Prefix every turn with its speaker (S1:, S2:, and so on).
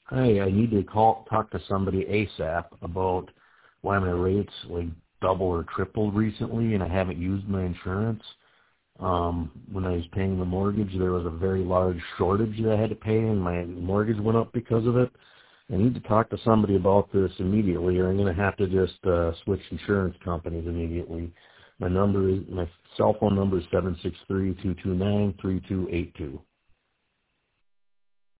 S1: Hi, I need to talk to somebody ASAP about why my rates like double or tripled recently, and I haven't used my insurance. When I was paying the mortgage, there was a very large shortage that I had to pay, and my mortgage went up because of it. I need to talk to somebody about this immediately, or I'm going to have to just switch insurance companies immediately. My cell phone number is 763-229-3282.